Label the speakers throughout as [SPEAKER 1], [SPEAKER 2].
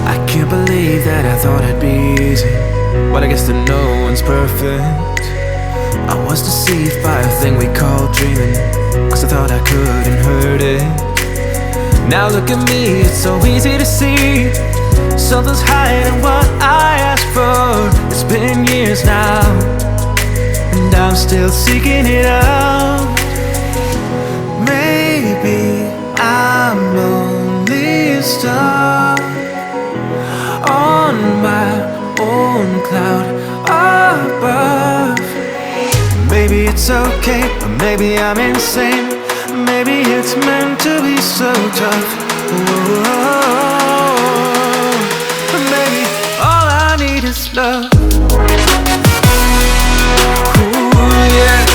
[SPEAKER 1] I can't believe that I thought it'd be easy, but I guess that no one's perfect. I was deceived by a thing we call dreaming, cause I thought I couldn't hurt it. Now look at me, it's so easy to see something's hiding what I asked for. It's been years now, and I'm still seeking it out. Maybe I'm only a star on my own cloud above. Maybe it's okay, or maybe I'm insane. Maybe it's meant to be so tough. Whoa. Maybe all I need is love. Ooh, yeah.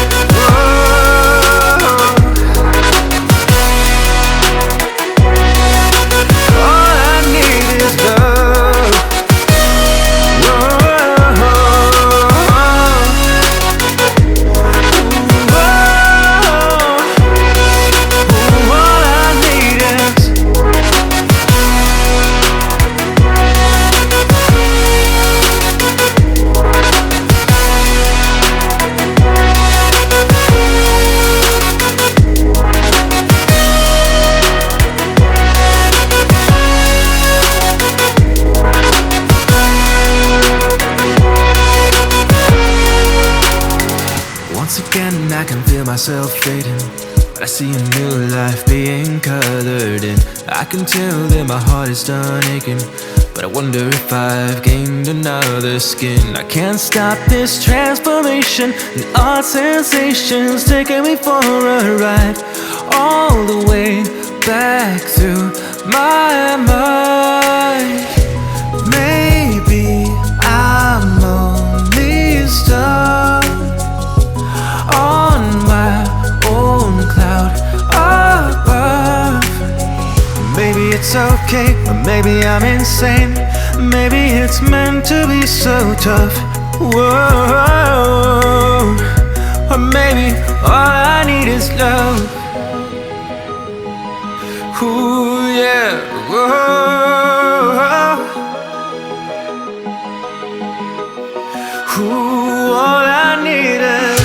[SPEAKER 1] Once again I can feel myself fading, but I see a new life being colored in. I can tell that my heart is done aching, but I wonder if I've gained another skin. I can't stop this transformation, and odd sensations taking me for a ride, all the way back through my mind. Maybe I'm only a star on my own cloud above. Maybe it's okay, or maybe I'm insane. Maybe it's meant to be so tough. Whoa. Or maybe all I need is love. Ooh, yeah. Whoa. Ooh, all I need is